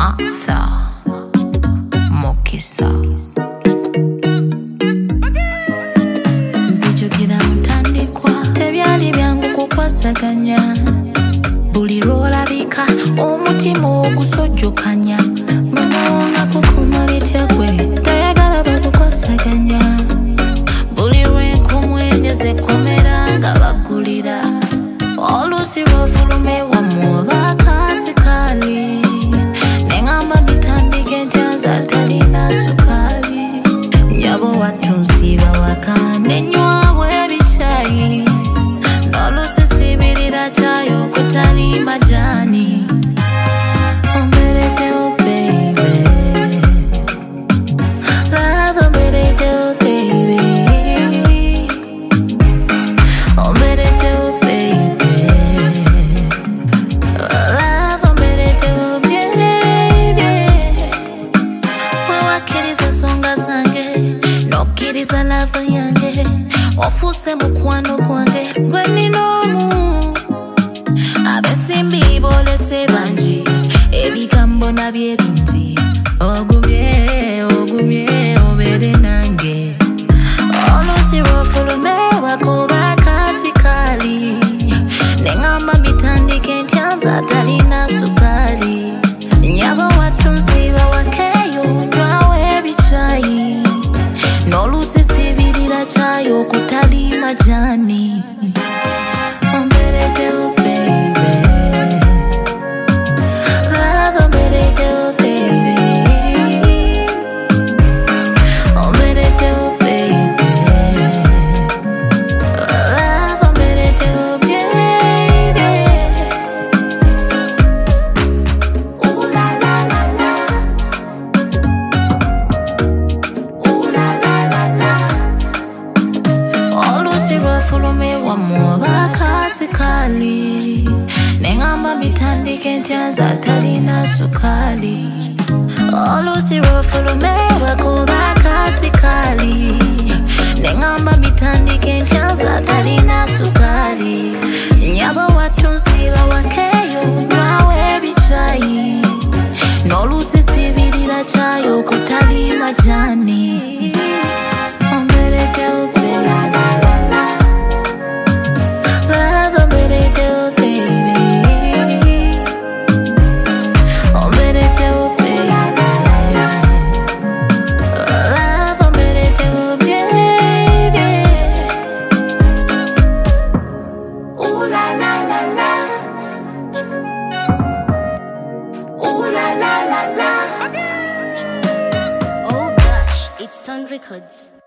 Martha Mukisa Nzijukira mutandikwa tebyali byangu kukwasaganya buli lwolabika omutima ogusojjokanya manawonga kukuma bitya gwe tayagala bakukwasaganya buli lwenkumwenyeze komera nga bagulira oluusi lwofulume wamuoba kasikali nengamba bitandike ntyaza talina sukali nyabo watunsiba waka nenywabwe ebicayi n'oluusi sibirira kyayo kutali majani ombereddewo baby love ombereddewo baby ombereddewo baby love ombereddewo baby wewakkiriza nsonga zange nokkiriza love yange ofuuse mukwano gwange gwe ninoomu abesimbi boolese bangi ebigambo nabyo ebingi ogumye obeere nange oluusi lwofulume wakoba kasikali nengamba bitandike ntyaza talina sukali nyabo watunsiba wakeyo nywawo ebicayi n'oluusi sibirira kyayo kutali majani ombereddewo baby love ombereddewo baby ombereddewo baby love ombereddewo baby ooh la la la la ooh la la la la oluusi lwofulume wamuoba kasikali nengamba bitandike ntyaza talina sukali oluusi lwofulume wakoba kasikali nengamba bitandike ntyaza talina sukali nyabo watunsiba wakeyo nywawo ebicayi n'oluusi sibirira kyayo kutali majani ombereddewo baby love ombereddewo baby ombereddewo baby love ombereddewo baby ooh la la la la ooh la la la la Oh gosh, it's on records.